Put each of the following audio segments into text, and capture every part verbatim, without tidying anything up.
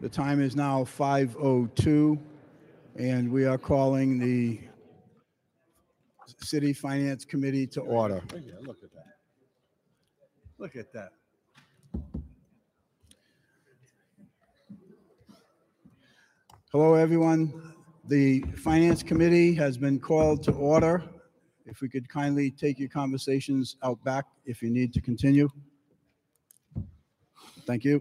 The time is now five oh two, and we are calling the City Finance Committee to order. Look at that. Look at that. Hello, everyone. The Finance Committee has been called to order. If we could kindly take your conversations out back if you need to continue. Thank you.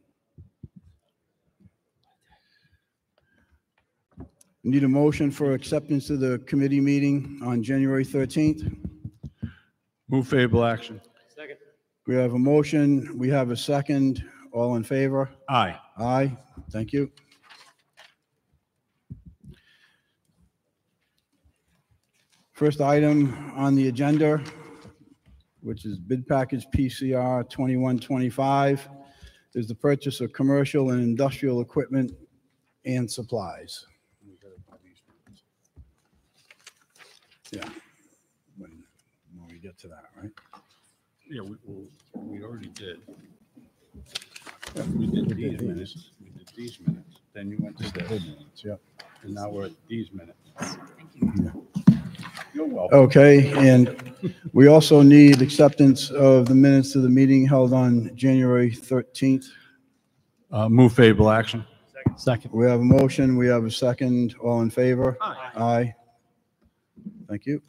Need a motion for acceptance of the committee meeting on January thirteenth. Move favorable action. Second. We have a motion. We have a second. All in favor? Aye. Aye. Thank you. First item on the agenda, which is bid package P C R twenty-one twenty-five, is the purchase of commercial and industrial equipment and supplies. Yeah, when, when we get to that, right? Yeah, we, we, we already did. Yeah, we did We did these these. minutes. We did these minutes. Then you went to The this. bid minutes, yeah. And now we're at these minutes. Yeah. You're welcome. Okay, and we also need acceptance of the minutes of the meeting held on January thirteenth. Uh, move favorable action. Second. We have a motion, we have a second. All in favor? Aye. Aye. Thank you.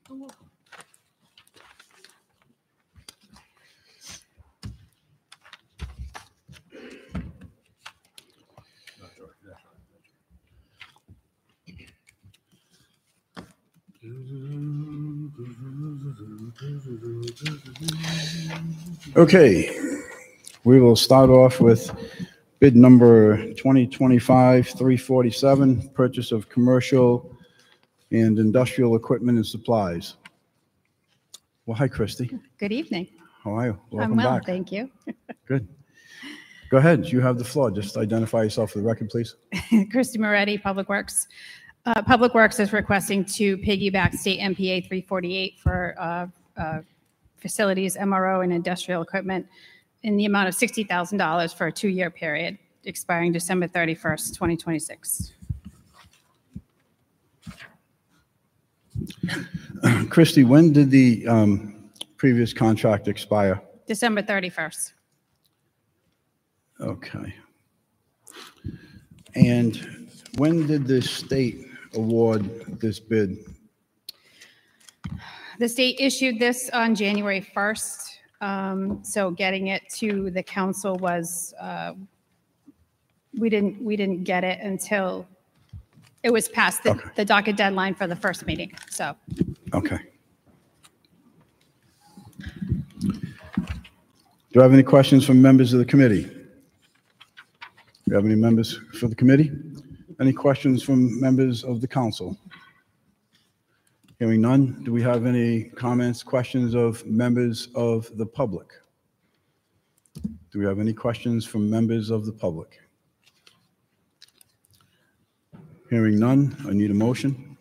Okay, we will start off with bid number twenty twenty-five three forty-seven, purchase of commercial and industrial equipment and supplies. Well, hi, Christy. Good evening. How are you? Welcome I'm well, back. thank you. Good. Go ahead. You have the floor. Just identify yourself for the record, please. Christy Moretti, Public Works. Uh, Public Works is requesting to piggyback state M P A three forty-eight for uh, uh, facilities, M R O, and industrial equipment in the amount of sixty thousand dollars for a two-year period expiring December thirty-first, twenty twenty-six. Christy, when did the um, previous contract expire? December thirty-first. Okay. And when did the state award this bid? The state issued this on January first. Um, so getting it to the council was, uh, we didn't, we didn't get it until it was past the, Okay. the docket deadline for the first meeting. So Okay. Do I have any questions from members of the committee? Do you have any members for the committee? Any questions from members of the council? Hearing none, do we have any comments, questions of members of the public? Do we have any questions from members of the public? Hearing none, I need a motion.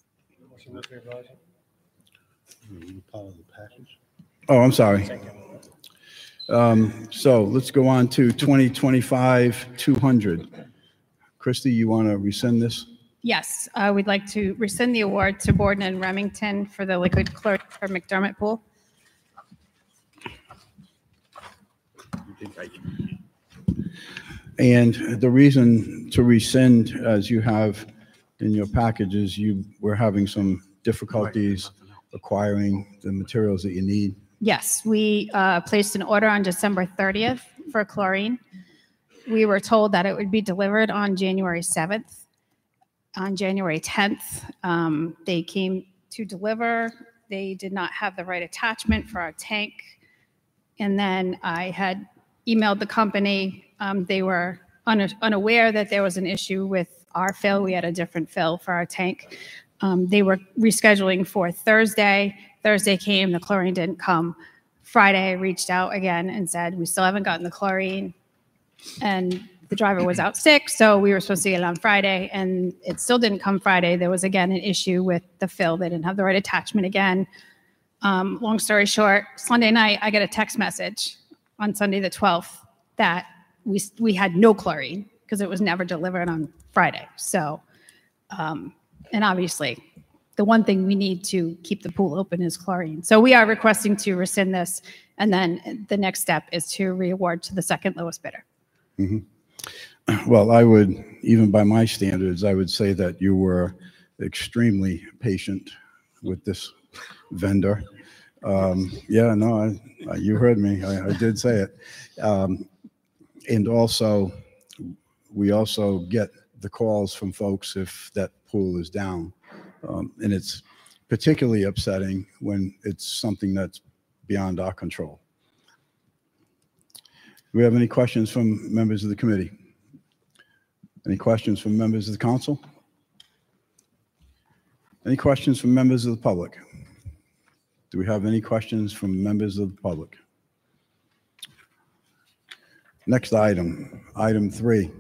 Part of the package. Oh, I'm sorry. Um, So let's go on to twenty twenty-five two hundred. Christy, you want to rescind this? yes, uh, we'd like to rescind the award to Borden and Remington for the liquid chloride for McDermott Pool. You think I- And the reason to rescind, as you have in your package, is you were having some difficulties acquiring the materials that you need. Yes, we uh, placed an order on December thirtieth for chlorine. We were told that it would be delivered on January seventh. On January tenth, um, they came to deliver. They did not have the right attachment for our tank. And then I had emailed the company. Um, They were una- unaware that there was an issue with our fill. We had a different fill for our tank. Um, They were rescheduling for Thursday. Thursday came, the chlorine didn't come. Friday, I reached out again and said, we still haven't gotten the chlorine. And the driver was out sick, so we were supposed to get it on Friday, and it still didn't come Friday. There was, again, an issue with the fill. They didn't have the right attachment again. Um, long story short, Sunday night, I get a text message on Sunday the twelfth that we, we had no chlorine because it was never delivered on Friday. So, um, and obviously, the one thing we need to keep the pool open is chlorine. So we are requesting to rescind this, and then the next step is to re-award to the second lowest bidder. Well, I would, even by my standards, I would say that you were extremely patient with this vendor. Um, yeah, no, I, you heard me. I, I did say it. Um, and also, we also get the calls from folks if that pool is down. Um, and it's particularly upsetting when it's something that's beyond our control. Do we have any questions from members of the committee? Any questions from members of the council? Any questions from members of the public? Do we have any questions from members of the public? Next item, item three.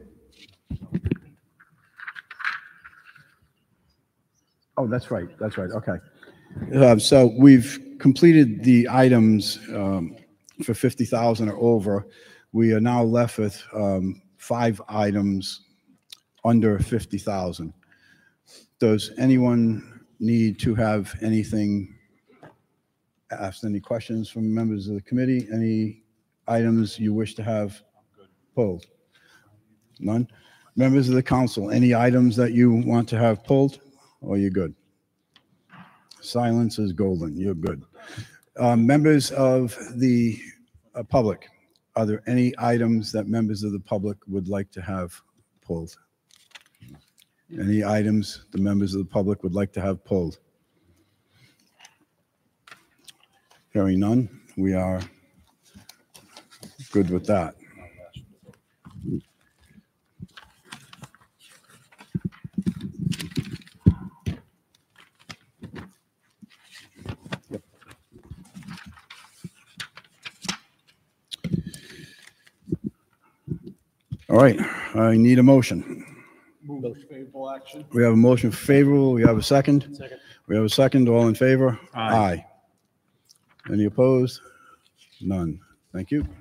Oh, that's right, that's right, okay. Uh, So we've completed the items um, for fifty thousand or over. We are now left with um, five items under fifty thousand. Does anyone need to have anything asked? Any questions from members of the committee? Any items you wish to have pulled? None? Members of the council, any items that you want to have pulled? Or you're good? Silence is golden. You're good. Uh, members of the uh, public, are there any items that members of the public would like to have pulled? Any items the members of the public would like to have pulled? Hearing none, we are good with that. All right, I need a motion. Move favorable action. We have a motion favorable. We have a second. Second. We have a second. All in favor? Aye. Any opposed? None. Thank you.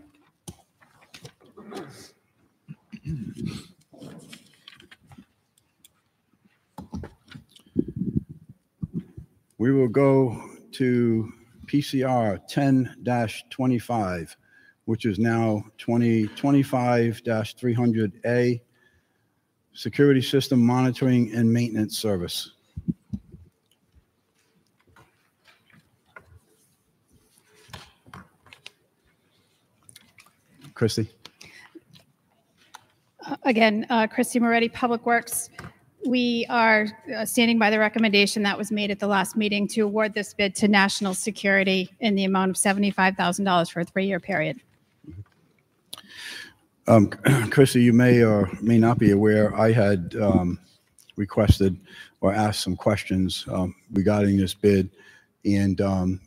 We will go to P C R ten dash twenty-five, which is now twenty twenty-five dash three hundred A, Security System Monitoring and Maintenance Service. Christy? Again, uh, Christy Moretti, Public Works. We are uh, standing by the recommendation that was made at the last meeting to award this bid to National Security in the amount of seventy-five thousand dollars for a three-year period. Um, Christy, you may or may not be aware, I had um, requested or asked some questions um, regarding this bid, and um,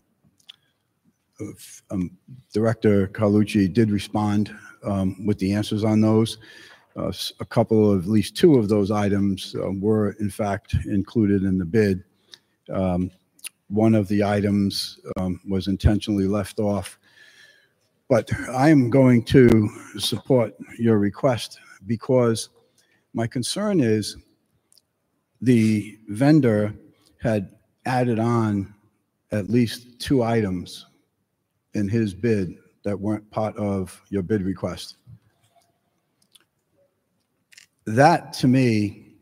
um, Director Carlucci did respond um, with the answers on those. Uh, a couple of, at least two of those items uh, were in fact included in the bid. Um, one of the items um, was intentionally left off. But I am going to support your request because my concern is the vendor had added on at least two items in his bid that weren't part of your bid request. That, to me,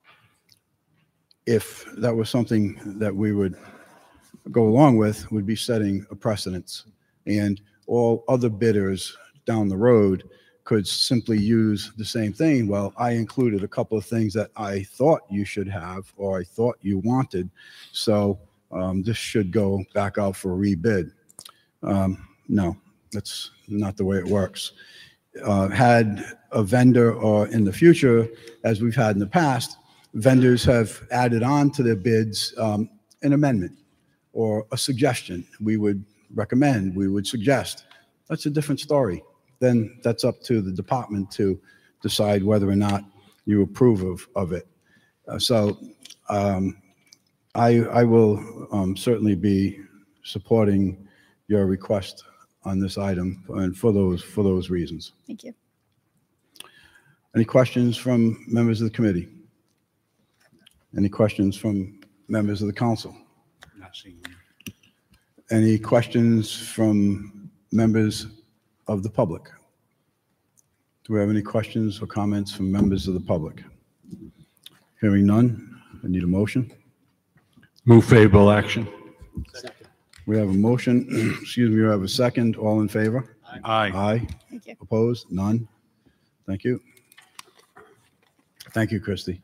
if that was something that we would go along with, would be setting a precedence. And all other bidders down the road could simply use the same thing. Well, I included a couple of things that I thought you should have, or I thought you wanted, so um, this should go back out for a rebid. Um, no, that's not the way it works. Uh, had a vendor, or in the future, as we've had in the past, vendors have added on to their bids um, an amendment or a suggestion. We would recommend, we would suggest. That's a different story. Then that's up to the department to decide whether or not you approve of, of it. Uh, so um, I, I will um, certainly be supporting your request on this item, and for those, for those reasons. Thank you. Any questions from members of the committee? Any questions from members of the council? Not seeing them. Any questions from members of the public? Do we have any questions or comments from members of the public? Hearing none, I need a motion. Move favorable action. We have a motion, excuse me, we have a second. All in favor? Aye. Aye. Thank you. Opposed? None? Thank you. Thank you, Christie.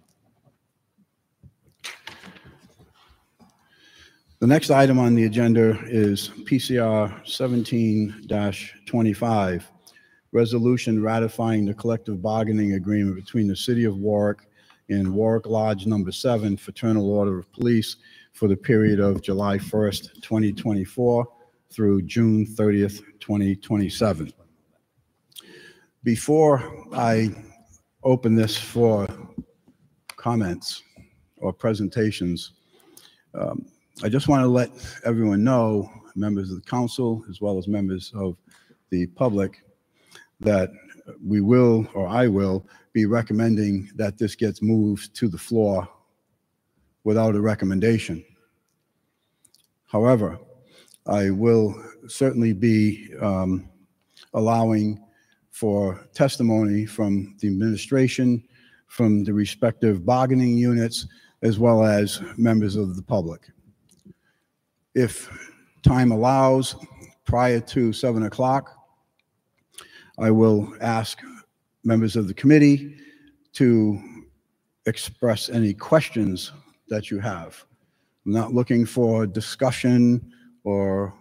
The next item on the agenda is P C R seventeen twenty-five, resolution ratifying the collective bargaining agreement between the City of Warwick and Warwick Lodge Number Seven Fraternal Order of Police for the period of July first, twenty twenty-four through June thirtieth, twenty twenty-seven. Before I open this for comments or presentations, um, I just want to let everyone know, members of the council, as well as members of the public, that we will, or I will, be recommending that this gets moved to the floor without a recommendation. However, I will certainly be um, allowing for testimony from the administration, from the respective bargaining units, as well as members of the public. If time allows, prior to seven o'clock, I will ask members of the committee to express any questions that you have. I'm not looking for discussion or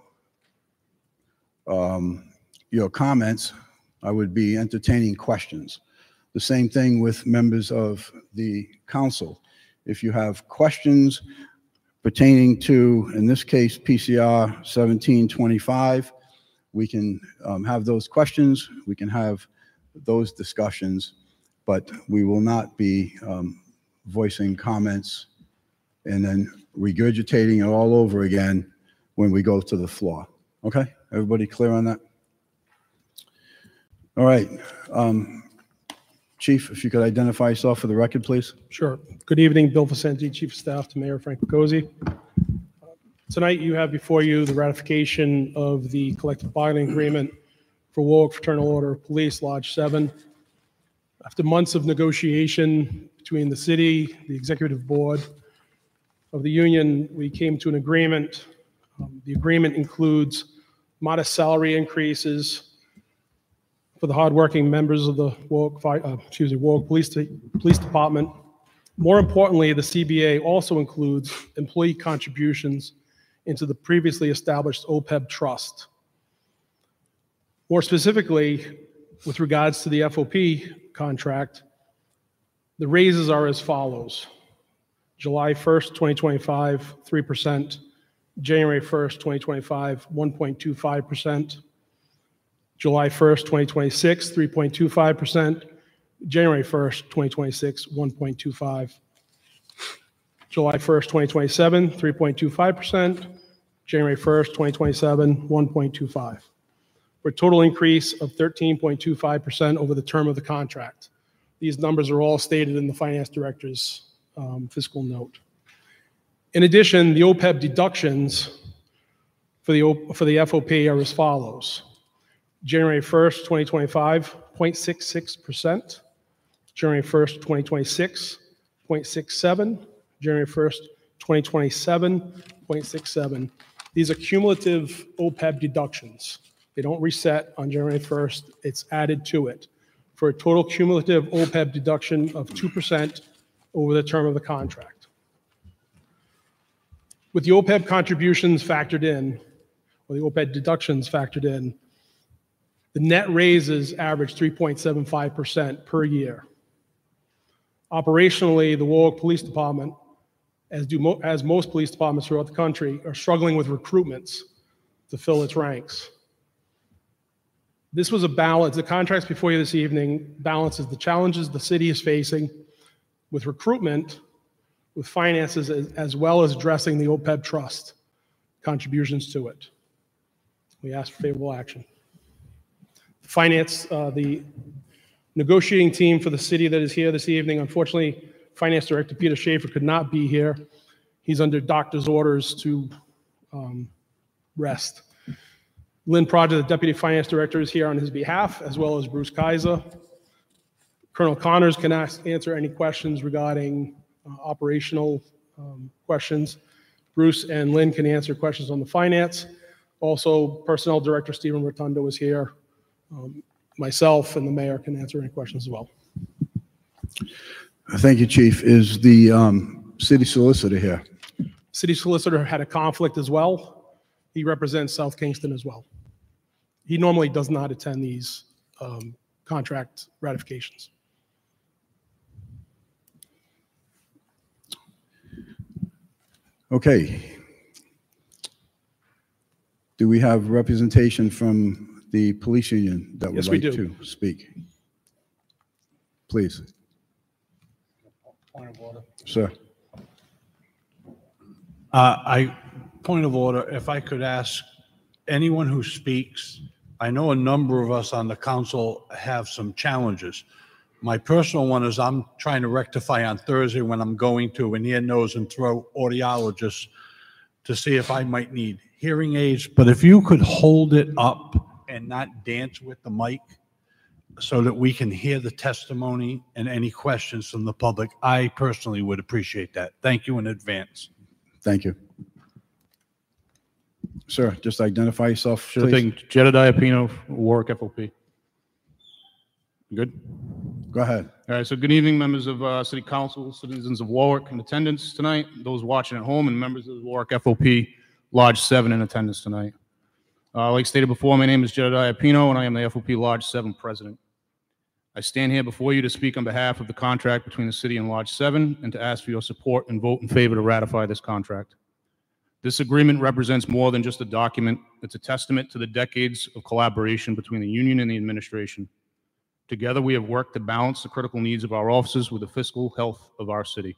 um, your comments. I would be entertaining questions. The same thing with members of the council. If you have questions pertaining to, in this case, P C R seventeen twenty-five, we can um, have those questions, we can have those discussions, but we will not be um, voicing comments and then regurgitating it all over again when we go to the floor. Okay, everybody clear on that? All right, um, Chief, if you could identify yourself for the record, please. Sure. Good evening, Bill Vicente, Chief of Staff to Mayor Frank Picozzi. Tonight you have before you the ratification of the collective bargaining agreement for Warwick Fraternal Order of Police Lodge seven. After months of negotiation between the city, the executive board of the union, we came to an agreement. Um, the agreement includes modest salary increases for the hardworking members of the Warwick, Fire, uh, excuse me, Warwick Police, Police Department. More importantly, the C B A also includes employee contributions into the previously established O P E B trust. More specifically, with regards to the F O P contract, the raises are as follows. July first, twenty twenty-five, three percent. January first, twenty twenty-five, one point two five percent. July first, twenty twenty-six, three point two five percent. January first, twenty twenty-six, one point two five. July first, twenty twenty-seven, three point two five percent. January first, twenty twenty-seven, one point two five. For a total increase of thirteen point two five percent over the term of the contract. These numbers are all stated in the Finance Director's um, fiscal note. In addition, the O P E B deductions for the, o for the F O P are as follows. January first, twenty twenty-five, zero point six six percent. January first, twenty twenty-six, zero point six seven. January first, twenty twenty-seven, zero point six seven. These are cumulative O P E B deductions. They don't reset on January first. It's added to it for a total cumulative O P E B deduction of two percent over the term of the contract. With the O P E B contributions factored in, or the O P E B deductions factored in, the net raises average three point seven five percent per year. Operationally, the Warwick Police Department, as do mo as most police departments throughout the country, are struggling with recruitments to fill its ranks. This was a balance. The contracts before you this evening balances the challenges the city is facing with recruitment, with finances, as, as well as addressing the O P E B trust contributions to it. We ask for favorable action. Finance, uh, the negotiating team for the city that is here this evening. Unfortunately, Finance Director Peter Schaefer could not be here. He's under doctor's orders to um, rest. Lynn Prodger, the Deputy Finance Director, is here on his behalf, as well as Bruce Kaiser. Colonel Connors can ask, answer any questions regarding uh, operational um, questions. Bruce and Lynn can answer questions on the finance. Also, Personnel Director Stephen Rotundo is here. Um, myself and the mayor can answer any questions as well. Thank you, Chief. Is the um, city solicitor here? City Solicitor had a conflict as well. He represents South Kingston as well. He normally does not attend these um, contract ratifications. Okay. Do we have representation from the police union that would Yes, we like do. to speak? Please. Point of order. Sir. Uh, I, point of order, if I could ask anyone who speaks, I know a number of us on the council have some challenges. My personal one is I'm trying to rectify on Thursday when I'm going to an ear, nose, and throat audiologist to see if I might need hearing aids. But if you could hold it up and not dance with the mic so that we can hear the testimony and any questions from the public, I personally would appreciate that. Thank you in advance. Thank you. Sir, just identify yourself, Sure please. thing. Jedediah Pino, Warwick F O P. Good? Go ahead. All right, so good evening, members of uh, City Council, citizens of Warwick in attendance tonight, those watching at home, and members of the Warwick F O P Lodge seven in attendance tonight. Uh, like stated before, my name is Jedediah Pino, and I am the F O P Lodge seven president. I stand here before you to speak on behalf of the contract between the city and Lodge seven and to ask for your support and vote in favor to ratify this contract. This agreement represents more than just a document. It's a testament to the decades of collaboration between the union and the administration. Together, we have worked to balance the critical needs of our officers with the fiscal health of our city.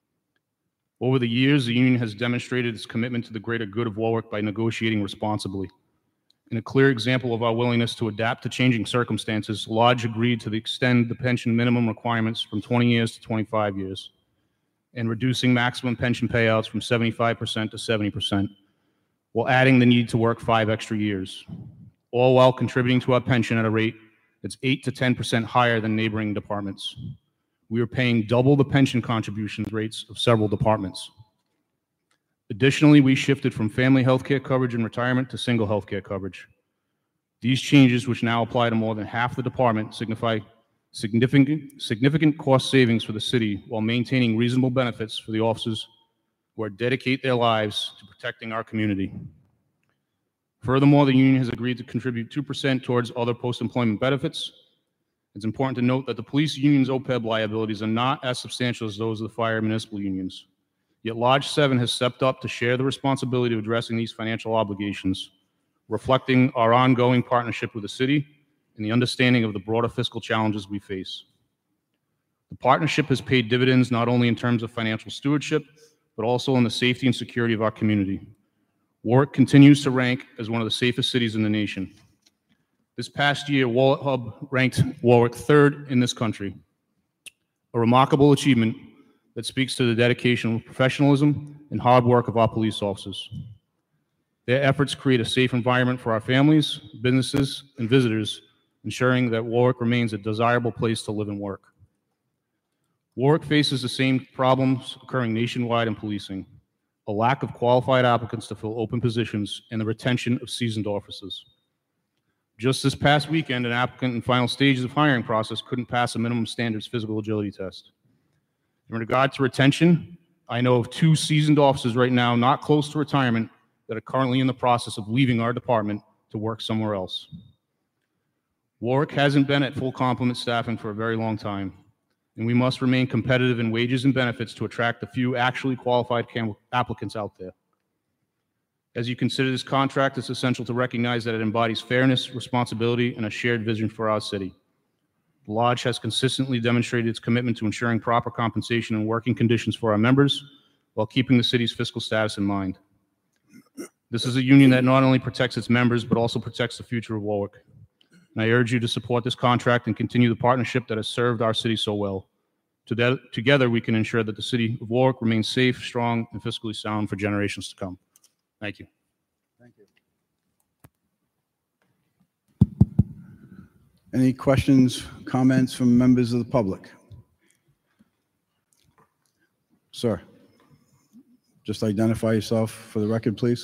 Over the years, the union has demonstrated its commitment to the greater good of Warwick by negotiating responsibly. In a clear example of our willingness to adapt to changing circumstances, Lodge agreed to extend the pension minimum requirements from twenty years to twenty-five years and reducing maximum pension payouts from seventy-five percent to seventy percent, while adding the need to work five extra years, all while contributing to our pension at a rate that's eight to ten percent higher than neighboring departments. We are paying double the pension contribution rates of several departments. Additionally, we shifted from family health care coverage and retirement to single health care coverage. These changes, which now apply to more than half the department, signify significant, significant cost savings for the city while maintaining reasonable benefits for the officers who are dedicate their lives to protecting our community. Furthermore, the union has agreed to contribute two percent towards other post-employment benefits. It's important to note that the police union's O P E B liabilities are not as substantial as those of the fire and municipal unions. Yet Lodge seven has stepped up to share the responsibility of addressing these financial obligations, reflecting our ongoing partnership with the city and the understanding of the broader fiscal challenges we face. The partnership has paid dividends not only in terms of financial stewardship, but also in the safety and security of our community. Warwick continues to rank as one of the safest cities in the nation. This past year, Wallet Hub ranked Warwick third in this country, a remarkable achievement that speaks to the dedication, professionalism, and hard work of our police officers. Their efforts create a safe environment for our families, businesses, and visitors, ensuring that Warwick remains a desirable place to live and work. Warwick faces the same problems occurring nationwide in policing: a lack of qualified applicants to fill open positions and the retention of seasoned officers. Just this past weekend, an applicant in final stages of hiring process couldn't pass a minimum standards physical agility test. In regard to retention, I know of two seasoned officers right now not close to retirement that are currently in the process of leaving our department to work somewhere else. Warwick hasn't been at full complement staffing for a very long time, and we must remain competitive in wages and benefits to attract the few actually qualified applicants out there. As you consider this contract, it's essential to recognize that it embodies fairness, responsibility, and a shared vision for our city. The Lodge has consistently demonstrated its commitment to ensuring proper compensation and working conditions for our members while keeping the city's fiscal status in mind. This is a union that not only protects its members, but also protects the future of Warwick. And I urge you to support this contract and continue the partnership that has served our city so well. Together, together we can ensure that the city of Warwick remains safe, strong, and fiscally sound for generations to come. Thank you. Thank you. Any questions, comments from members of the public? Sir, just identify yourself for the record, please.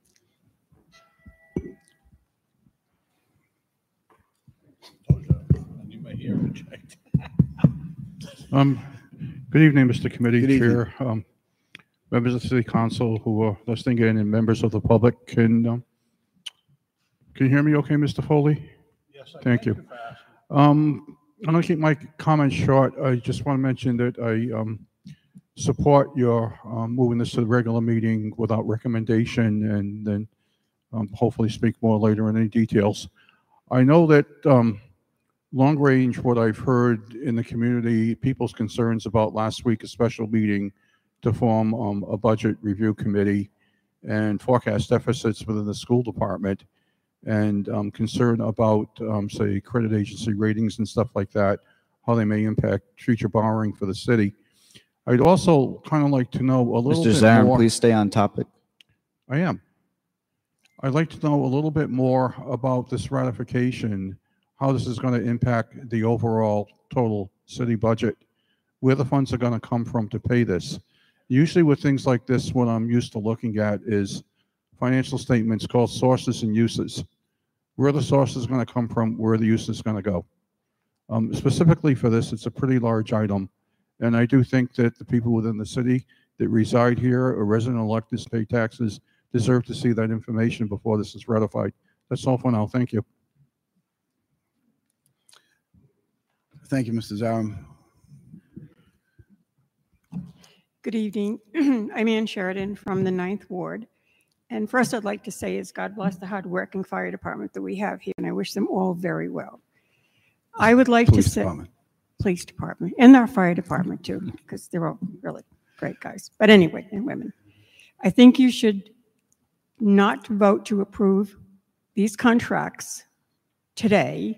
Um, Good evening, Mister Committee Good evening. Chair, um, members of the City Council who are listening in, and members of the public. Can um, can you hear me okay, Mister Foley? Yes, I Thank you. Um, I'm going to keep my comments short. I just want to mention that I um, support your um, moving this to the regular meeting without recommendation, and then um, hopefully speak more later in any details. I know that um, long range, what I've heard in the community, people's concerns about last week, a special meeting to form um, a budget review committee and forecast deficits within the school department, and um, concern about, um, say, credit agency ratings and stuff like that, how they may impact future borrowing for the city. I'd also kind of like to know a little Mister bit Zarin, more. please stay on topic. I am. I'd like to know a little bit more about this ratification, how this is going to impact the overall total city budget, where the funds are going to come from to pay this. Usually with things like this, what I'm used to looking at is financial statements called sources and uses. Where the source is going to come from, where the use is going to go. Um, specifically for this, it's a pretty large item. And I do think that the people within the city that reside here or resident electeds pay taxes deserve to see that information before this is ratified. That's all for now. Thank you. Thank you, Mister Zarum. Good evening. I'm Ann Sheridan from the Ninth Ward. And first I'd like to say is God bless the hardworking fire department that we have here, and I wish them all very well. I would like Police to say, Department. police department, and our fire department too, because they're all really great guys. But anyway, and women. I think you should not vote to approve these contracts today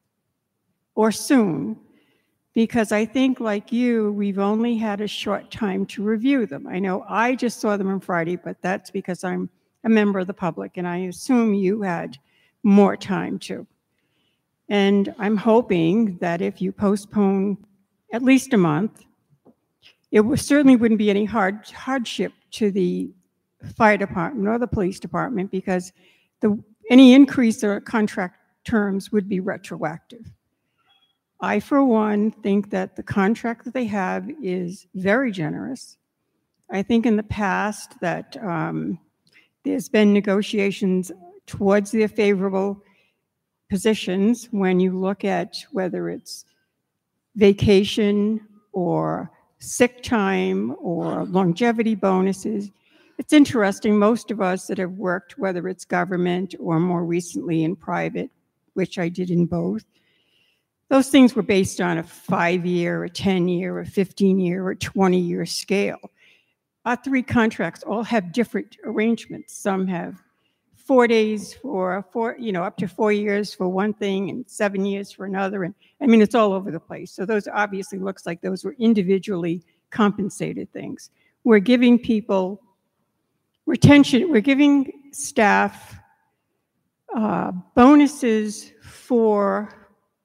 or soon, because I think, like you, we've only had a short time to review them. I know I just saw them on Friday, but that's because I'm a member of the public, and I assume you had more time too. And I'm hoping that if you postpone at least a month, it was, certainly wouldn't be any hard hardship to the fire department or the police department, because the any increase or contract terms would be retroactive. I, for one, think that the contract that they have is very generous. I think in the past that um, there's been negotiations towards the favorable positions when you look at whether it's vacation or sick time or longevity bonuses. It's interesting, most of us that have worked, whether it's government or more recently in private, which I did in both, those things were based on a five-year, a ten-year, a fifteen-year, or twenty-year scale. Our three contracts all have different arrangements. Some have four days for four, you know, up to four years for one thing and seven years for another. And I mean, it's all over the place. So those obviously looks like those were individually compensated things. We're giving people retention, we're giving staff uh, bonuses for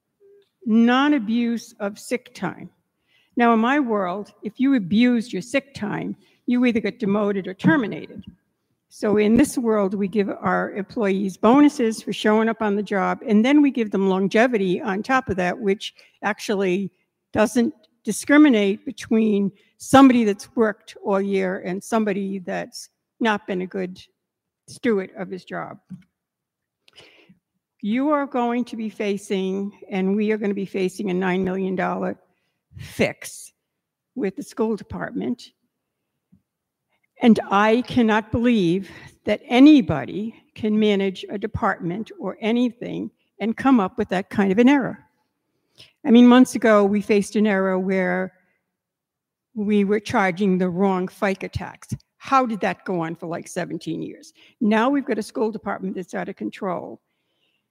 non-abuse of sick time. Now, in my world, if you abused your sick time, you either get demoted or terminated. So in this world, we give our employees bonuses for showing up on the job, and then we give them longevity on top of that, which actually doesn't discriminate between somebody that's worked all year and somebody that's not been a good steward of his job. You are going to be facing, and we are going to be facing, a nine million dollar fix with the school department. And I cannot believe that anybody can manage a department or anything and come up with that kind of an error. I mean, months ago, we faced an error where we were charging the wrong FICA tax. How did that go on for like seventeen years? Now we've got a school department that's out of control.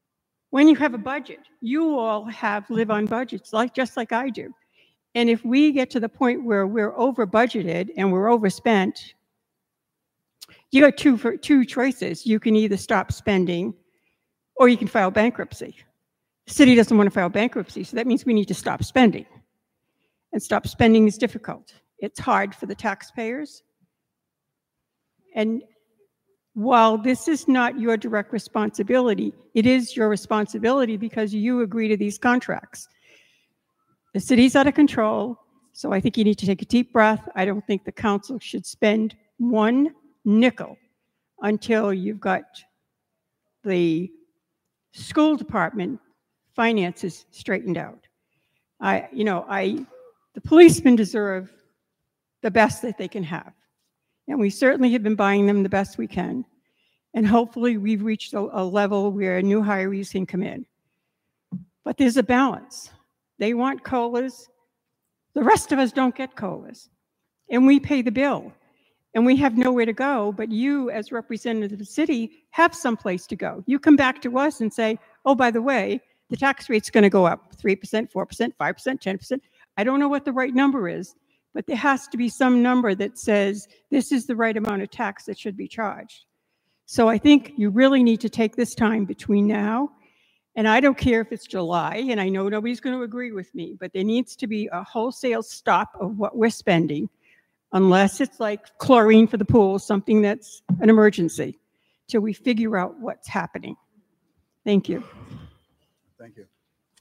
When you have a budget, you all have live on budgets, like just like I do. And if we get to the point where we're over budgeted and we're overspent, you got two for two choices. You can either stop spending or you can file bankruptcy. The city doesn't want to file bankruptcy, so that means we need to stop spending. And stop spending is difficult. It's hard for the taxpayers. And while this is not your direct responsibility, it is your responsibility because you agree to these contracts. The city's out of control, so I think you need to take a deep breath. I don't think the council should spend one nickel until you've got the school department finances straightened out. I, you know, I, the policemen deserve the best that they can have. And we certainly have been buying them the best we can. And hopefully we've reached a, a level where new hirees can come in. But there's a balance. They want COLAs. The rest of us don't get COLAs. And we pay the bill. And we have nowhere to go, but you, as representative of the city, have someplace to go. You come back to us and say, oh, by the way, the tax rate's going to go up three percent, four percent, five percent, ten percent. I don't know what the right number is, but there has to be some number that says this is the right amount of tax that should be charged. So I think you really need to take this time between now, and I don't care if it's July, and I know nobody's going to agree with me, but there needs to be a wholesale stop of what we're spending, unless it's like chlorine for the pool, something that's an emergency, till we figure out what's happening. Thank you. Thank you.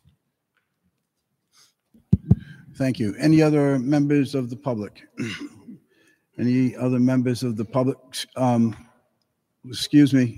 Thank you. Any other members of the public? Any other members of the public? Um, excuse me.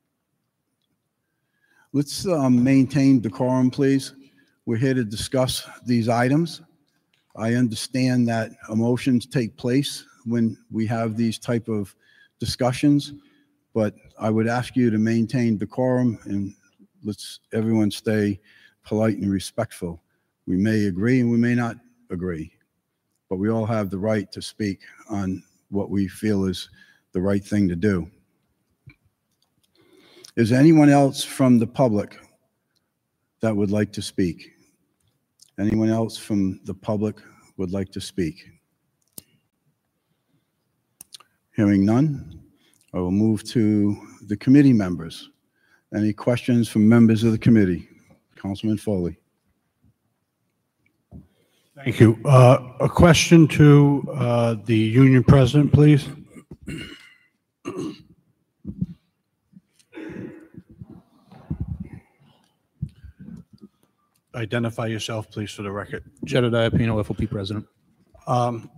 Let's um, maintain decorum, please. We're here to discuss these items. I understand that emotions take place when we have these type of discussions, but I would ask you to maintain decorum and let's everyone stay polite and respectful. We may agree and we may not agree, but we all have the right to speak on what we feel is the right thing to do. Is there anyone else from the public that would like to speak? Anyone else from the public would like to speak? Hearing none, I will move to the committee members. Any questions from members of the committee? Councilman Foley. Thank you. Uh, A question to uh, the union president, please. Identify yourself, please, for the record. Jedediah Pino, F O P president. Um,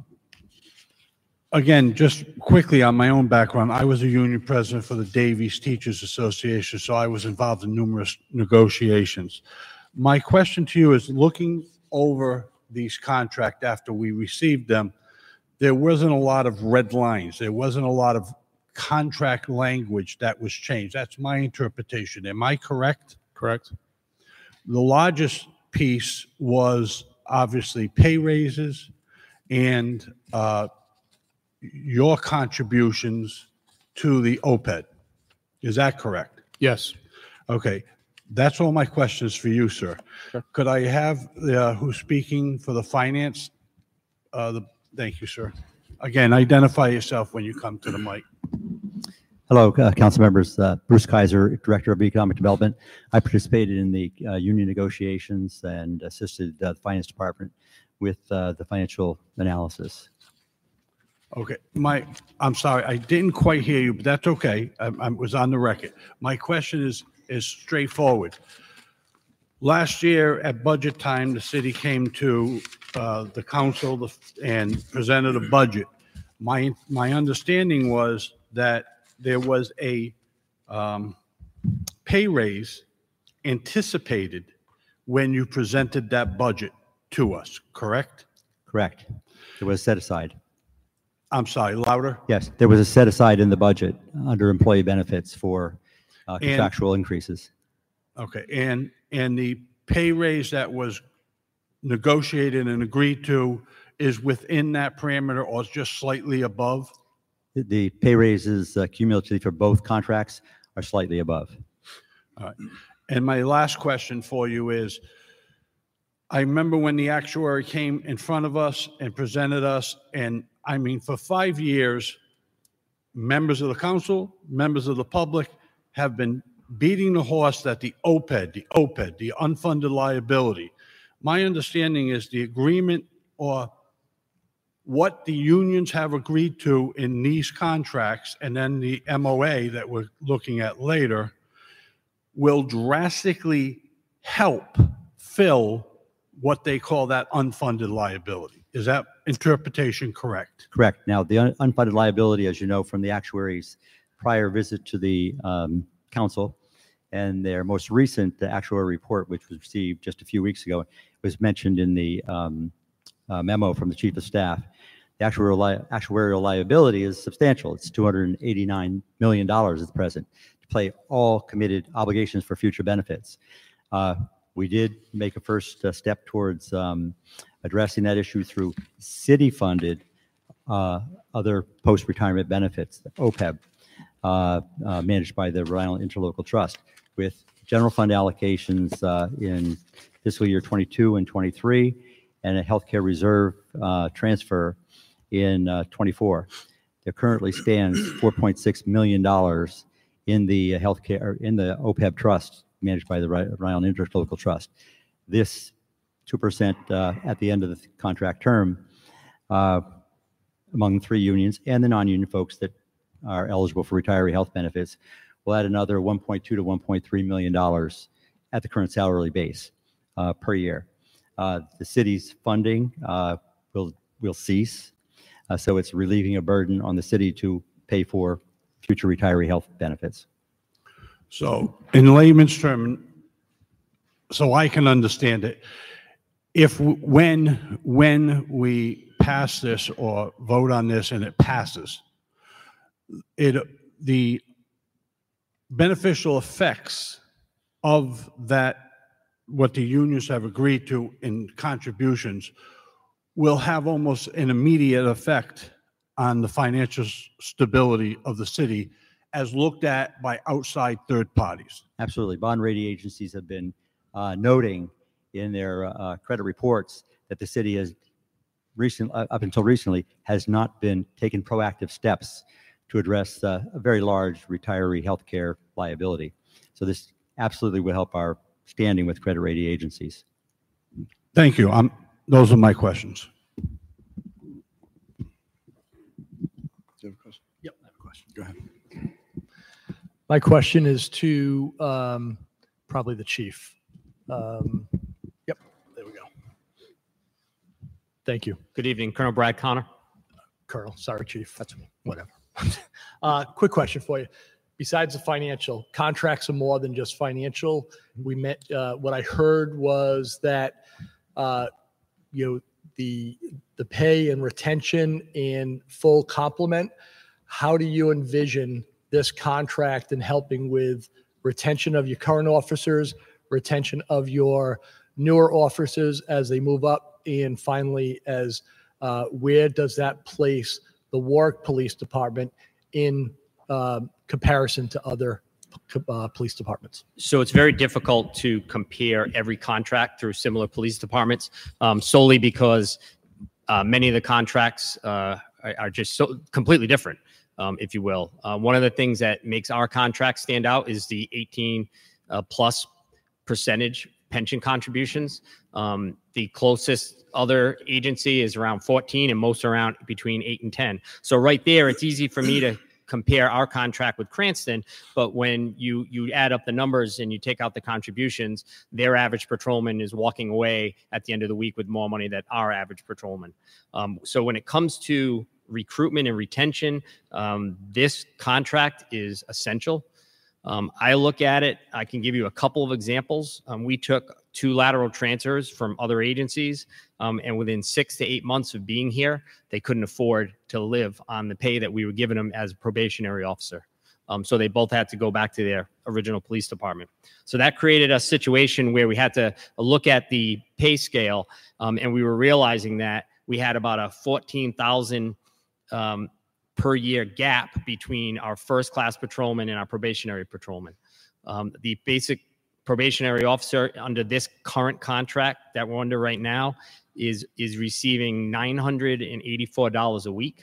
Again, just quickly on my own background, I was a union president for the Davies Teachers Association, so I was involved in numerous negotiations. My question to you is, looking over these contracts after we received them, there wasn't a lot of red lines. There wasn't a lot of contract language that was changed. That's my interpretation. Am I correct? Correct. The largest piece was obviously pay raises and uh, your contributions to the O P E D. Is that correct? Yes. Okay. That's all my questions for you, sir. Sure. Could I have uh, who's speaking for the finance? Uh, the, thank you, sir. Again, identify yourself when you come to the mic. Hello, uh, council members. Uh, Bruce Kaiser, Director of Economic Development. I participated in the uh, union negotiations and assisted uh, the Finance Department with uh, the financial analysis. Okay, my, I'm sorry, I didn't quite hear you, but that's okay. I, I was on the record. My question is, is straightforward. Last year at budget time, the city came to uh, the council and presented a budget. My, my understanding was that there was a um, pay raise anticipated when you presented that budget to us, correct? Correct. It was set aside. I'm sorry, louder? Yes, there was a set aside in the budget under employee benefits for uh, contractual increases. Okay, and, and the pay raise that was negotiated and agreed to is within that parameter or is just slightly above? The- The pay raises uh, cumulatively for both contracts are slightly above. All right. And my last question for you is, I remember when the actuary came in front of us and presented us, and I mean, for five years, members of the council, members of the public have been beating the horse that the O P E D, the O P E D, the unfunded liability. My understanding is the agreement or what the unions have agreed to in these contracts and then the M O A that we're looking at later will drastically help fill what they call that unfunded liability. Is that interpretation correct? Correct. Now, the un- unfunded liability, as you know from the actuary's prior visit to the um, council and their most recent actuary report, which was received just a few weeks ago, was mentioned in the um, uh, memo from the chief of staff. The actuarial, li- actuarial liability is substantial. It's two hundred eighty-nine million dollars at the present to pay all committed obligations for future benefits. Uh, we did make a first uh, step towards um, addressing that issue through city-funded uh, other post-retirement benefits, the O P E B, uh, uh, managed by the Rhode Island Interlocal Trust, with general fund allocations uh, in fiscal year twenty-two and twenty-three, and a healthcare reserve uh, transfer in uh, twenty-four. There currently stands four point six million dollars in the healthcare, in the O P E B trust managed by the Rhode Island Interlocal Trust. This two percent uh, at the end of the contract term uh, among three unions and the non-union folks that are eligible for retiree health benefits will add another one point two to one point three million dollars at the current salary base uh, per year. Uh, the city's funding uh, will will cease, uh, so it's relieving a burden on the city to pay for future retiree health benefits. So in layman's term, so I can understand it, if, when, when we pass this or vote on this and it passes, it, the beneficial effects of that, what the unions have agreed to in contributions, will have almost an immediate effect on the financial stability of the city as looked at by outside third parties. Absolutely. Bond rating agencies have been uh, noting in their uh, credit reports that the city has recent, uh, up until recently, has not been taking proactive steps to address uh, a very large retiree healthcare liability. So this absolutely will help our standing with credit rating agencies. Thank you. Um, those are my questions. Do you have a question? Yep, I have a question. Go ahead. My question is to um, probably the chief. Um, Yep, there we go. Thank you. Good evening, Colonel Brad Connor. Colonel, sorry, chief. That's me. Whatever. uh, quick question for you. Besides the financial, contracts are more than just financial. We met, uh, what I heard was that, uh, you know, the, the pay and retention and full complement. How do you envision this contract in helping with retention of your current officers, retention of your newer officers as they move up, and finally, as uh, where does that place the Warwick Police Department in uh, comparison to other uh, police departments? So it's very difficult to compare every contract through similar police departments, um, solely because uh, many of the contracts uh, are, are just so completely different. Um, if you will. Uh, one of the things that makes our contract stand out is the eighteen uh, plus percentage pension contributions. Um, the closest other agency is around fourteen, and most are around between eight and ten. So right there, it's easy for me to compare our contract with Cranston, but when you you add up the numbers and you take out the contributions, their average patrolman is walking away at the end of the week with more money than our average patrolman. Um, so when it comes to recruitment and retention, um, this contract is essential. Um, I look at it, I can give you a couple of examples. Um, we took two lateral transfers from other agencies, um, and within six to eight months of being here, they couldn't afford to live on the pay that we were giving them as a probationary officer. Um, so they both had to go back to their original police department. So that created a situation where we had to look at the pay scale, um, and we were realizing that we had about a fourteen thousand um, per year gap between our first class patrolman and our probationary patrolman. Um, the basic probationary officer under this current contract that we're under right now is is receiving nine hundred eighty-four dollars a week.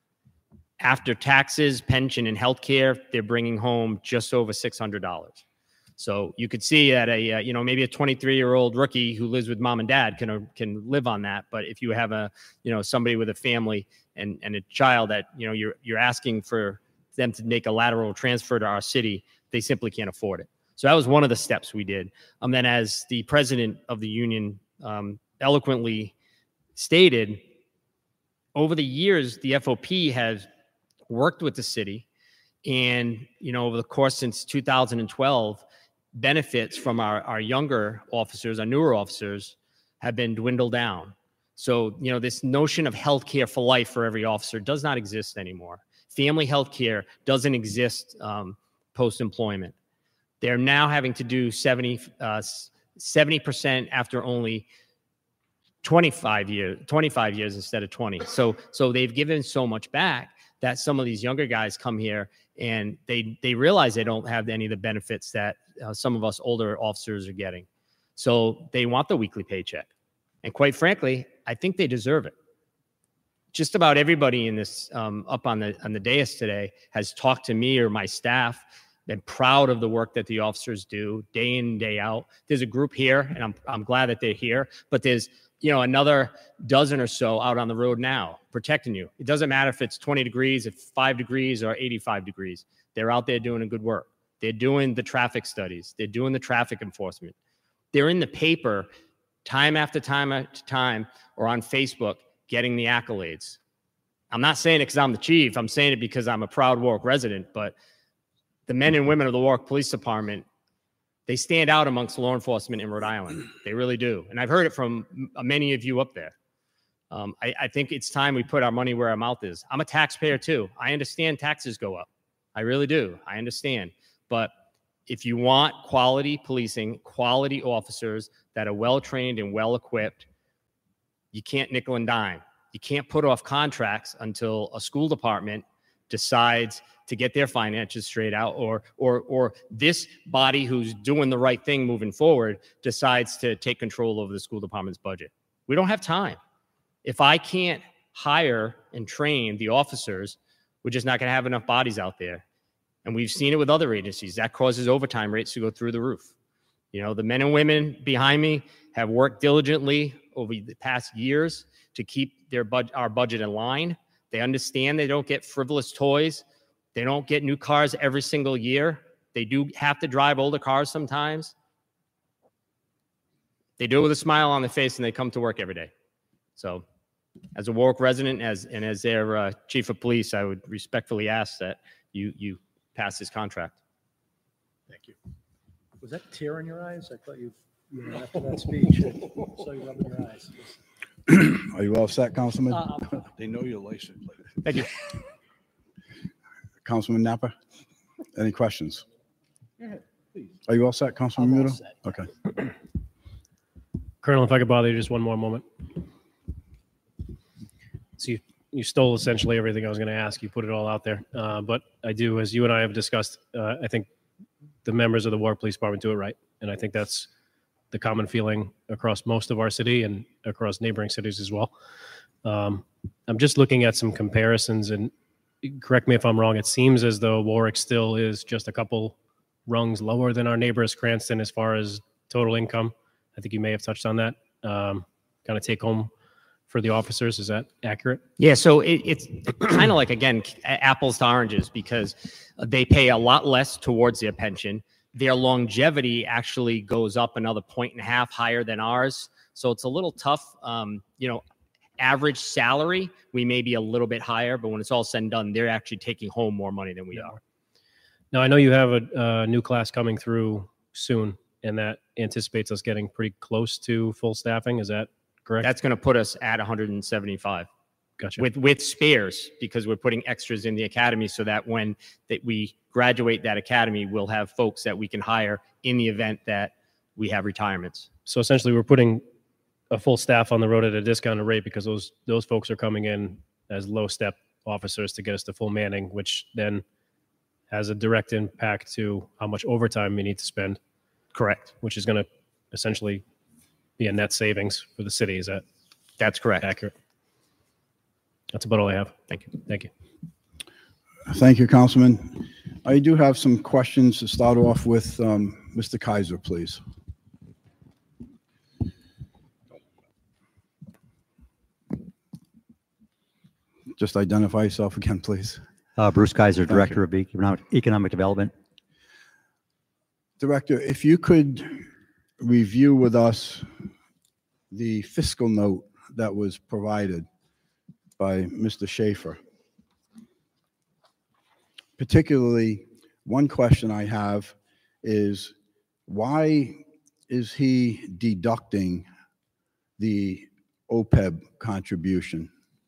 After taxes, pension, and healthcare, they're bringing home just over six hundred dollars. So you could see that a uh, you know maybe a twenty-three-year-old rookie who lives with mom and dad can uh, can live on that. But if you have a you know somebody with a family and and a child that you know you're you're asking for them to make a lateral transfer to our city, they simply can't afford it. So that was one of the steps we did. Um, then, as the president of the union um, eloquently stated, over the years the F O P has worked with the city, and you know over the course since two thousand twelve. Benefits from our, our younger officers, our newer officers, have been dwindled down. So, you know, this notion of healthcare for life for every officer does not exist anymore. Family healthcare doesn't exist um, post-employment. They're now having to do seventy, uh, seventy percent after only twenty-five years, twenty-five years instead of twenty. So, so they've given so much back that some of these younger guys come here and they they realize they don't have any of the benefits that uh, some of us older officers are getting. So they want the weekly paycheck. And quite frankly, I think they deserve it. Just about everybody in this um, up on the on the dais today has talked to me or my staff, been proud of the work that the officers do day in, day out. There's a group here, and I'm I'm glad that they're here, but there's you know, another dozen or so out on the road now protecting you. It doesn't matter if it's twenty degrees, if five degrees or eighty-five degrees. They're out there doing a good work. They're doing the traffic studies. They're doing the traffic enforcement. They're in the paper time after time after time or on Facebook getting the accolades. I'm not saying it because I'm the chief. I'm saying it because I'm a proud Warwick resident, but the men and women of the Warwick Police Department, they stand out amongst law enforcement in Rhode Island. They really do. And I've heard it from many of you up there. Um, I, I think it's time we put our money where our mouth is. I'm a taxpayer too. I understand taxes go up. I really do. I understand. But if you want quality policing, quality officers that are well-trained and well-equipped, you can't nickel and dime. You can't put off contracts until a school department decides to get their finances straight out, or or or this body who's doing the right thing moving forward decides to take control over the school department's budget. We don't have time. If I can't hire and train the officers, we're just not going to have enough bodies out there. And we've seen it with other agencies. That causes overtime rates to go through the roof. You know, the men and women behind me have worked diligently over the past years to keep their bud- our budget in line. They understand they don't get frivolous toys. They don't get new cars every single year. They do have to drive older cars sometimes. They do it with a smile on their face, and they come to work every day. So as a Warwick resident as and as their uh, chief of police, I would respectfully ask that you you pass this contract. Thank you. Was that tear in your eyes? I thought you, you know, after that speech, I saw you rubbing your eyes. Are you all set, Councilman? Uh, They know your license plate. Thank you. Councilman Napa? Any questions? Are you all set, Councilman I'm all Muto? set. Okay. Colonel, if I could bother you just one more moment. So you, you stole essentially everything I was going to ask. You put it all out there. Uh, but I do, as you and I have discussed, uh, I think the members of the Warwick Police Department do it right. And I think that's the common feeling across most of our city and across neighboring cities as well. Um, I'm just looking at some comparisons, and correct me if I'm wrong, it seems as though Warwick still is just a couple rungs lower than our neighbors, Cranston, as far as total income. I think you may have touched on that. Um, kind of take home for the officers. Is that accurate? Yeah, so it, it's kind of like, again, apples to oranges, because they pay a lot less towards their pension. Their longevity actually goes up another point and a half higher than ours. So it's a little tough. Um, you know, average salary, we may be a little bit higher, but when it's all said and done, they're actually taking home more money than we Yeah. are. Now, I know you have a, a new class coming through soon, and that anticipates us getting pretty close to full staffing. Is that correct? That's going to put us at one hundred seventy-five. Gotcha. With with spares, because we're putting extras in the academy so that when that we graduate that academy, we'll have folks that we can hire in the event that we have retirements. So essentially, we're putting a full staff on the road at a discounted rate because those those folks are coming in as low step officers to get us to full manning, which then has a direct impact to how much overtime we need to spend. correct? Which is going to essentially be a net savings for the city. Is that That's correct. accurate? That's about all I have. Thank you. Thank you. Thank you, Councilman. I do have some questions to start off with. Um, Mister Kaiser, please. Just identify yourself again, please. Uh, Bruce Kaiser, Thank Director you. of Economic, Economic Development. Director, if you could review with us the fiscal note that was provided by Mister Schaefer. Particularly, one question I have is, why is he deducting the O P E B contribution?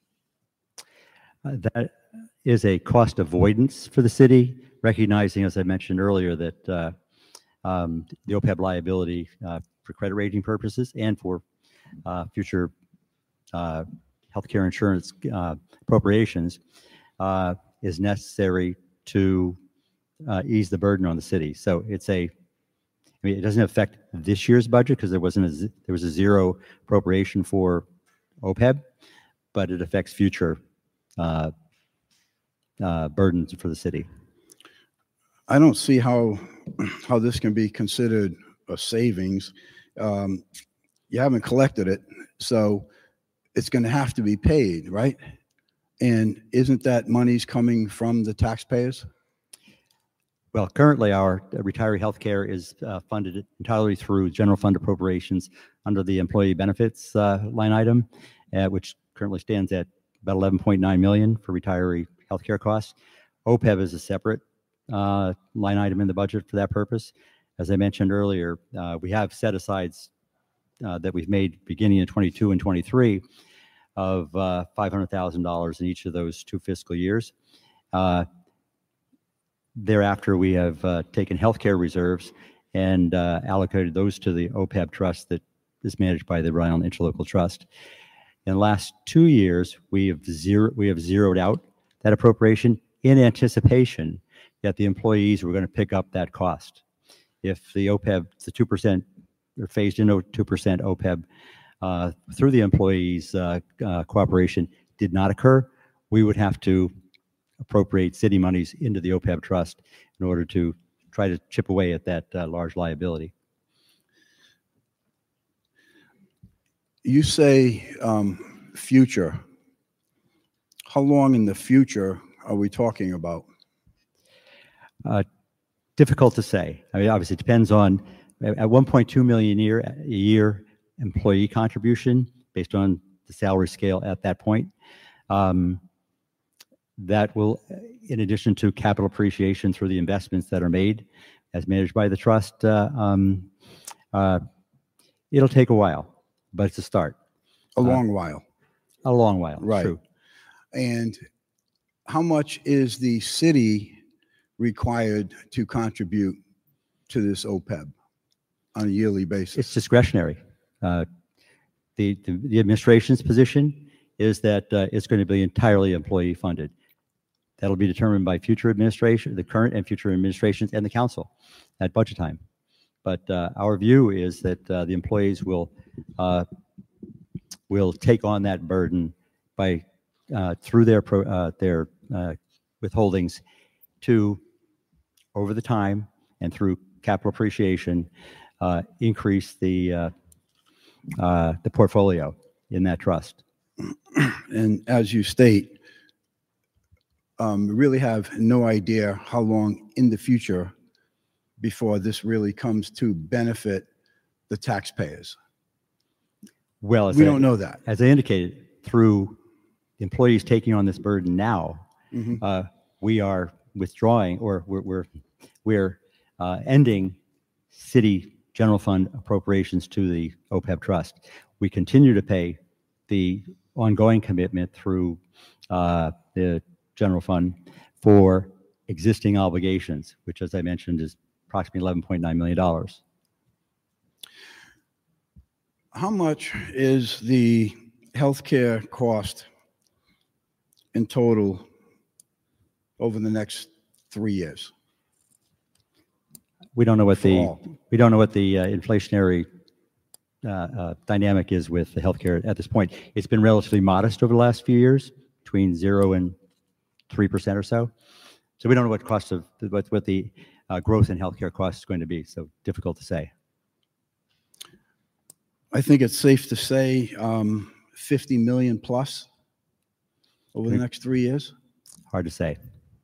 Uh, That is a cost avoidance for the city, recognizing, as I mentioned earlier, that uh, um, the O P E B liability uh, for credit rating purposes and for uh, future uh, healthcare insurance uh, appropriations uh, is necessary to uh, ease the burden on the city. So it's a, I mean, it doesn't affect this year's budget because there wasn't a, z- there was a zero appropriation for O P E B, but it affects future uh, uh, burdens for the city. I don't see how, how this can be considered a savings. Um, you haven't collected it, so it's going to have to be paid, right? And isn't that money's coming from the taxpayers? Well, currently our retiree health care is uh, funded entirely through general fund appropriations under the employee benefits uh, line item, uh, which currently stands at about eleven point nine million for retiree health care costs. O P E B is a separate uh, line item in the budget for that purpose. As I mentioned earlier, uh, we have set asides uh, that we've made beginning in twenty-two and twenty-three of uh, five hundred thousand dollars in each of those two fiscal years. Uh, Thereafter, we have uh, taken healthcare reserves and uh, allocated those to the O P E B trust that is managed by the Rhode Island Interlocal Trust. In the last two years, we have zero, we have zeroed out that appropriation in anticipation that the employees were going to pick up that cost. If the O P E B, the two percent, or phased in two percent O P E B uh, through the employees' uh, uh, cooperation did not occur, we would have to appropriate city monies into the O P E B trust in order to try to chip away at that uh, large liability. You say um, future. How long in the future are we talking about? Uh, difficult to say. I mean, obviously, it depends on at one point two million a year, a year employee contribution based on the salary scale at that point. Um, that will, in addition to capital appreciation through the investments that are made as managed by the trust, uh, um, uh, it'll take a while, but it's a start. A long uh, while. A long while, right. True. And how much is the city required to contribute to this O P E B on a yearly basis? It's discretionary. Uh, the, the, the administration's position is that uh, it's going to be entirely employee funded. That'll be determined by future administration, the current and future administrations, and the council at budget time. But uh, our view is that uh, the employees will uh, will take on that burden by uh, through their pro, uh, their uh, withholdings to over the time and through capital appreciation uh, increase the uh, uh, the portfolio in that trust. And as you state, um, we really have no idea how long in the future before this really comes to benefit the taxpayers. Well, as we I, don't know that. As I indicated, through employees taking on this burden now, mm-hmm. uh, we are withdrawing, or we're we're, we're uh, ending city general fund appropriations to the O P E B trust. We continue to pay the ongoing commitment through uh, the general fund for existing obligations, which, as I mentioned, is approximately eleven point nine million dollars. How much is the healthcare cost in total over the next three years? We don't know what for the, all. we don't know what the uh, inflationary uh, uh, dynamic is with the healthcare at this point. It's been relatively modest over the last few years, between zero and three percent or so. So we don't know what cost of, what, what the uh, growth in healthcare costs is going to be, so difficult to say. I think it's safe to say um, fifty million plus over the Okay. next three years. Hard to say.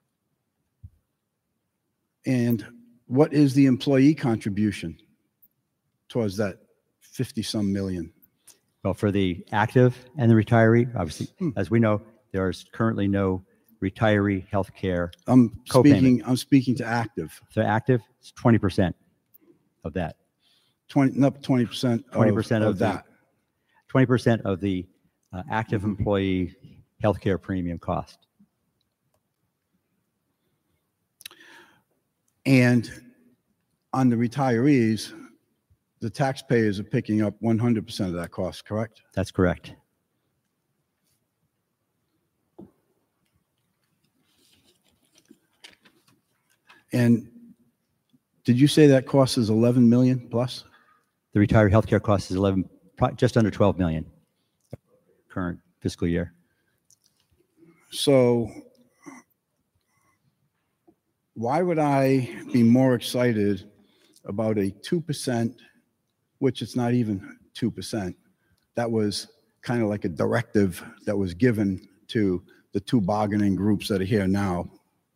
And what is the employee contribution towards that fifty-some million? Well, for the active and the retiree, obviously, Hmm. as we know, there is currently no retiree health care. I'm Co-payment. speaking, I'm speaking to active, So active, it's twenty percent of that. twenty, not twenty percent twenty percent of of the- that. twenty percent of the uh, active Mm-hmm. employee healthcare premium cost. And on the retirees, the taxpayers are picking up one hundred percent of that cost, correct? That's correct. And did you say that cost is eleven million plus? The retiree healthcare cost is eleven, pro- just under twelve million current fiscal year. So why would I be more excited about a two percent, which it's not even two percent? That was kind of like a directive that was given to the two bargaining groups that are here now.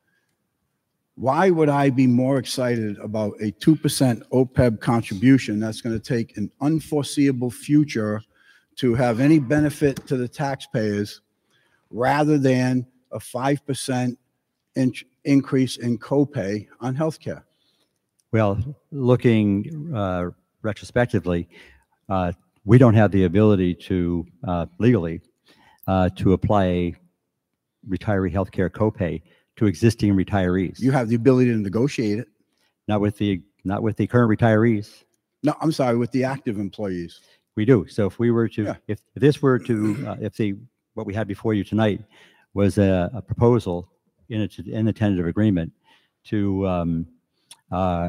Why would I be more excited about a two percent O P E B contribution that's going to take an unforeseeable future to have any benefit to the taxpayers rather than a five percent in- increase in copay on healthcare? Well, looking uh, retrospectively, uh, we don't have the ability to uh, legally uh, to apply a retiree healthcare copay to existing retirees. You have the ability to negotiate it. Not with the not with the current retirees. No, I'm sorry, with the active employees. We do. So if we were to, Yeah. if, if this were to, uh, if the what we had before you tonight was a, a proposal in a, in the tentative agreement to um, uh,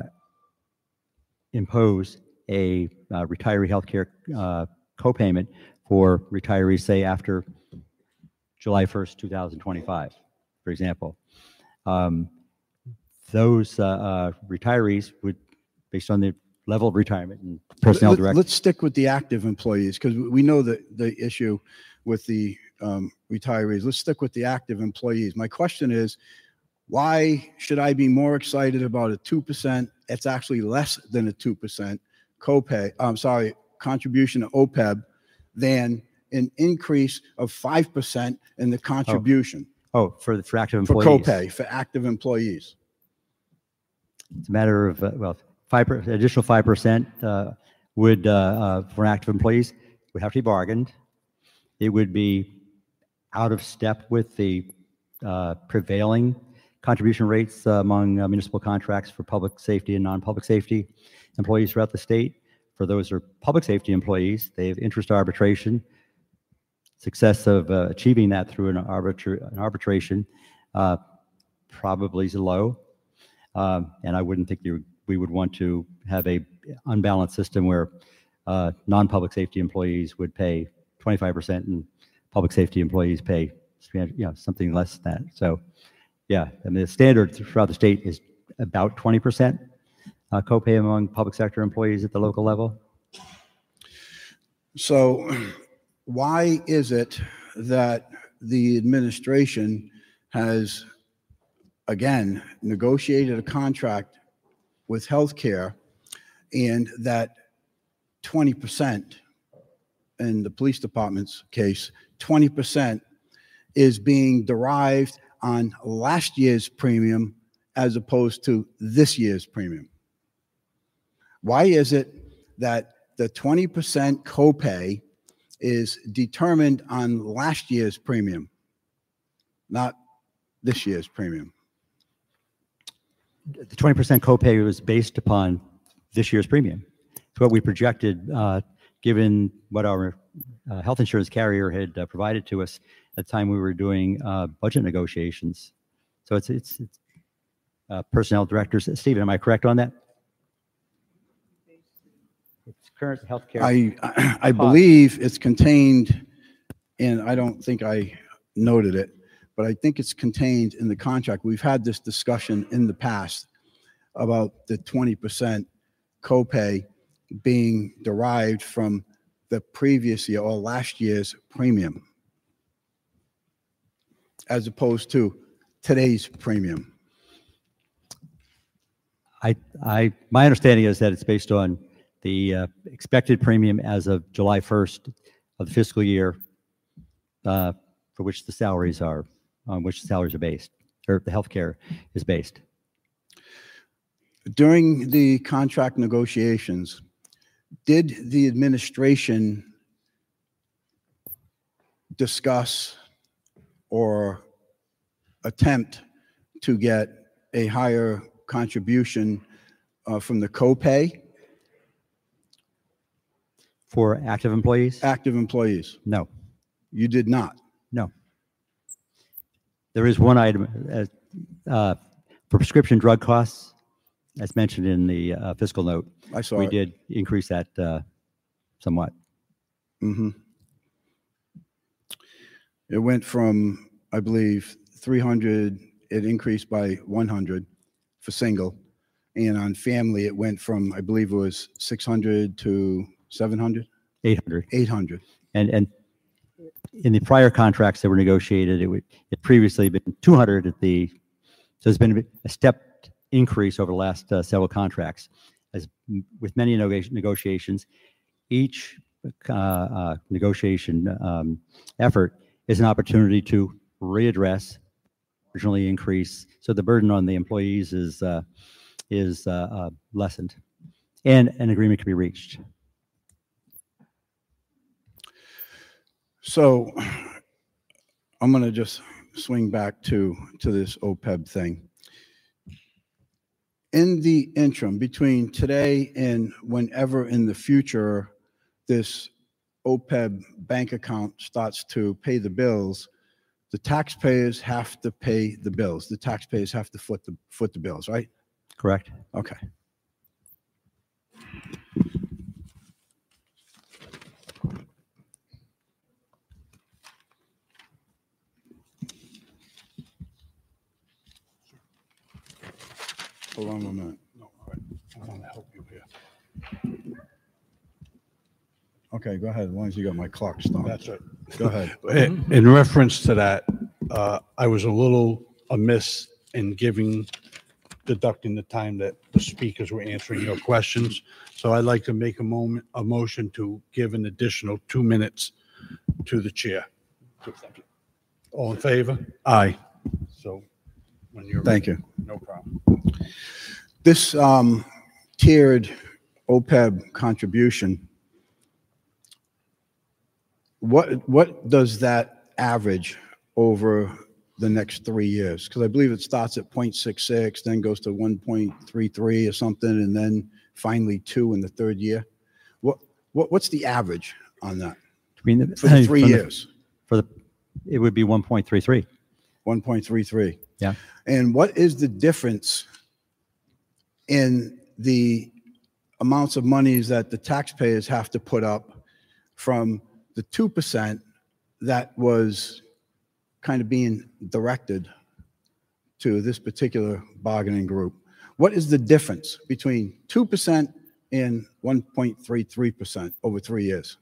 impose a uh, retiree healthcare uh, copayment for retirees, say after July first, two thousand twenty-five, for example. Um, those uh, uh, retirees would, based on the level of retirement and personnel Let- direct. Let's stick with the active employees because we know that the issue with the um, retirees. Let's stick with the active employees. My question is, why should I be more excited about a two percent? It's actually less than a two percent copay, I'm sorry, contribution to O P E B than an increase of five percent in the contribution Oh, for, for active for employees. copay for active employees. It's a matter of, uh, well, five, per- additional five percent uh, would, uh, uh, for active employees, would have to be bargained. It would be out of step with the uh, prevailing contribution rates uh, among uh, municipal contracts for public safety and non-public safety employees throughout the state. For those who are public safety employees, they have interest arbitration. Success of uh, achieving that through an, arbitra- an arbitration uh, probably is low. Um, and I wouldn't think you, we would want to have a unbalanced system where uh, non-public safety employees would pay twenty-five percent and public safety employees pay, you know, something less than that. So, yeah, I mean, the standard throughout the state is about twenty percent uh, copay among public sector employees at the local level. So why is it that the administration has, again, negotiated a contract with healthcare and that twenty percent, in the police department's case, twenty percent is being derived on last year's premium as opposed to this year's premium? Why is it that the twenty percent copay is determined on last year's premium, not this year's premium? The twenty percent copay was based upon this year's premium. It's what we projected, uh, given what our uh, health insurance carrier had uh, provided to us at the time we were doing uh, budget negotiations. So it's, it's, it's uh, personnel directors. Stephen, am I correct on that? It's current healthcare. I, I believe it's contained, and I don't think I noted it, but I think it's contained in the contract. We've had this discussion in the past about the twenty percent copay being derived from the previous year or last year's premium, as opposed to today's premium. I, I, my understanding is that it's based on the uh, expected premium as of July first of the fiscal year, uh, for which the salaries are, on which the salaries are based, or the healthcare is based. During the contract negotiations, did the administration discuss or attempt to get a higher contribution uh, from the copay? For active employees? Active employees. No, You did not. no. There is one item, uh, uh, for prescription drug costs, as mentioned in the uh, fiscal note. I saw We it. did increase that uh, somewhat. Mm-hmm. It went from, I believe, three hundred, it increased by one hundred for single. And on family, it went from, I believe it was six hundred to seven hundred, eight hundred. eight hundred. And, and in the prior contracts that were negotiated, it would, it previously been two hundred at the, so there's been a stepped increase over the last uh, several contracts. As m- with many nego- negotiations, each uh, uh, negotiation um, effort is an opportunity to readdress, marginally increase, so the burden on the employees is, uh, is uh, uh, lessened, and an agreement can be reached. So I'm going to just swing back to, to this O P E B thing. In the interim, between today and whenever in the future this O P E B bank account starts to pay the bills, the taxpayers have to pay the bills. The taxpayers have to foot the, foot the bills, right? Correct? Okay. Hold on a minute. No, all right. I want to help you here. Okay, go ahead, as long as you got my clock stopped. That's it. Go ahead. In in reference to that, uh, I was a little amiss in giving, deducting the time that the speakers were answering your questions. So I'd like to make a moment, a motion to give an additional two minutes to the chair. All in favor? Aye. So when you're. Thank you. No problem. This um, tiered O P E B contribution, what, what does that average over the next three years? Because I believe it starts at zero point six six, then goes to one point three three or something, and then finally two in the third year. What, what, what's the average on that Between the, for the three from the- years? For the, it would be one point three three. one point three three. Yeah. And what is the difference in the amounts of monies that the taxpayers have to put up from the two percent that was kind of being directed to this particular bargaining group? What is the difference between two percent and one point three three percent over three years?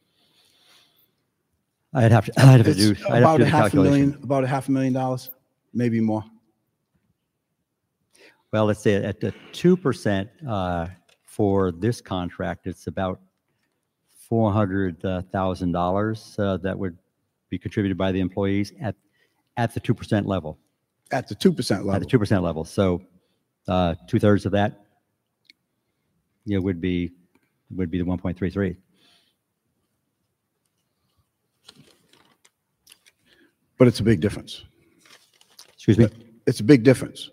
I'd have to, I'd have to It's do, I'd have about to a do the half a calculation. million, about a half a million dollars, maybe more. Well, let's say at the two percent uh, for this contract, it's about four hundred thousand dollars uh, that would be contributed by the employees at, at the two percent level, At the two percent at the level. two percent level. So uh, two thirds of that, yeah, would be, would be the one point three three. But it's a big difference. Excuse me? It's a big difference.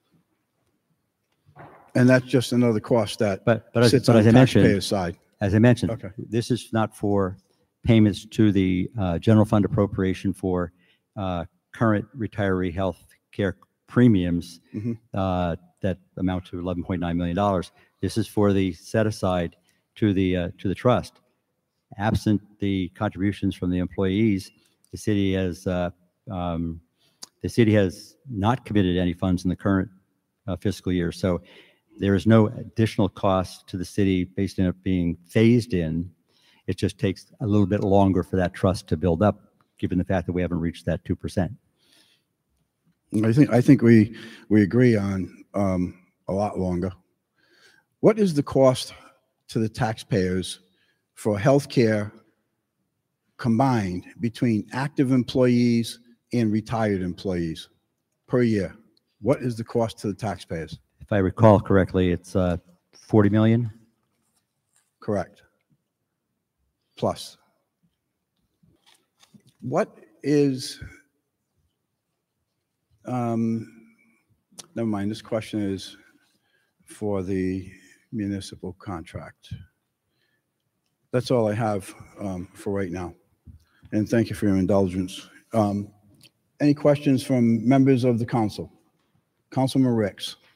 And that's just another cost that But, but as, sits but on as the I mentioned, taxpayer's side. as I mentioned, Okay. this is not for payments to the uh, general fund appropriation for uh, current retiree health care premiums Mhm. uh, that amount to eleven point nine million dollars. This is for the set aside to the, uh, to the trust. Absent the contributions from the employees, the city has, uh, um, the city has not committed any funds in the current uh, fiscal year. So there is no additional cost to the city based on it being phased in. It just takes a little bit longer for that trust to build up, given the fact that we haven't reached that two percent. I think, I think we, we agree on um, a lot longer. What is the cost to the taxpayers for healthcare combined between active employees and retired employees per year? What is the cost to the taxpayers? If I recall correctly, it's uh, forty million. Correct. Plus. What is, um, never mind, this question is for the municipal contract. That's all I have um, for right now. And thank you for your indulgence. Um, Any questions from members of the council? Councilman Ricks.